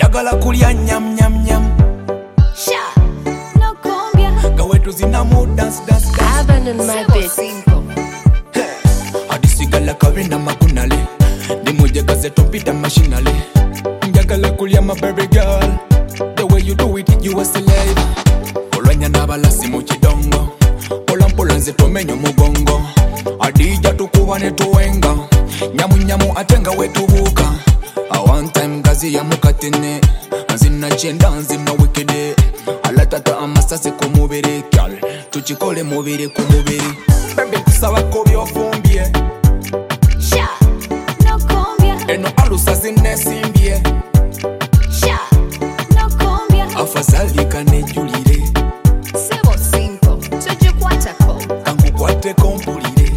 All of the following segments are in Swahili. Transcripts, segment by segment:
njagala kulya nyam nyam nyam. Sha, no cumbia. Gawetu zinamu dance dance dance. Abandon my bitch. Simple. Adisigala kawina makunale. Dimuje gazeto pita machinale. Njagala kulya my baby girl. The way you do it, you a slave. Olwanya nabalasi mu kidongo. Polampola nze tomenyo mugongo. Adija tukuba ne tuwenga. Nyamu nyamu atenga wetubuka. A one time gazi ya mukatene. Nzina chenda nzina wikede. Alatata amasase ku mubiri kyal. Tuchikole mubiri ku mubiri. Baby kusaba ko byofumbye. Sha, no cumbia. Eno alusa zinesimbye. Sha, no cumbia. Afazali kanejulire. Sebo simple. Tujukwatako. Kangukwate kompulire.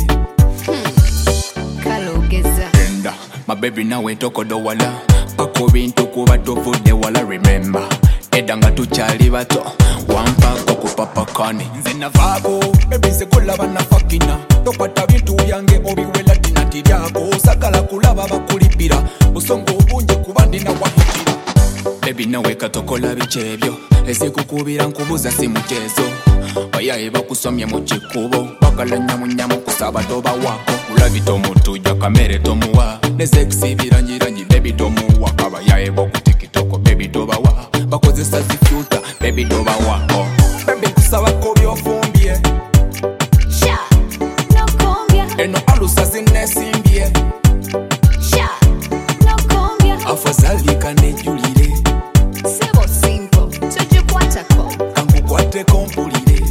Kalogeza. Enda, my baby nawe tokodo wala. Pako bintu kuba tovude wala remember. Edanga tuchali bato. Wampako kupapakani. Nze navaako, baby nze kulaba na fakina. Tokwata bintu yange obiwela dinati lyako. Sagala kulaba bakulipira. Busongo obungi kuba ndina wahitira. Baby nawe katokola bichebyo. Esikukubira nkubuza si muchezo. Bayaye bakusomye mu kikubo. Bakala nyamu nyamu kusaba toba wako. Ulabi tomutuja kamere tomuwa. Nezexi birangirangi baby tomuwa. Kabayaye boku tikitoko baby toba wa. Bakozesa zifuta baby toba wako. Baby kusaba ko byofumbye. Sha, no cumbia. Eno alusa zinesimbye. Sha, no cumbia. Afazali kanejulire. Sebo simple. Tujukwatako. Kangukwate kompulire.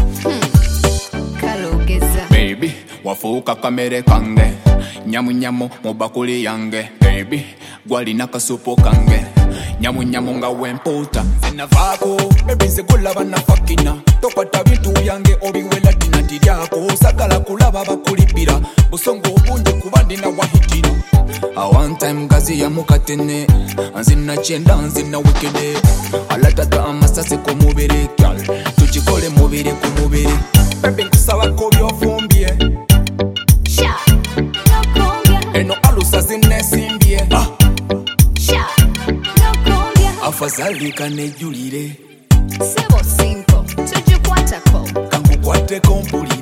Kalogeza. Baby, wafuuka kamere kange. Nyamu nyamu mubakuli yange. Baby, gwali nakasupo kange. Nyamu nyamu nga wemputa. Zinavaako, baby nze kulaba na fakina. Tokwata bintu yange obiwela dinati lyako. Sagala kulaba bakulipira. Busongo obungi kuba ndina wahitira. A one time gazi ya mukatene. Nzina chenda nzina wikede. Alatata amasase ku mubiri kyal. Tuchikole mubiri ku mubiri. Baby kusaba ko byofumbye. Sha, no cumbia. Eno alusa zinesimbye. Sha, no cumbia. Afazali kanejulire. Sebo simple. Tujukwatako. Kangukwate kompulire.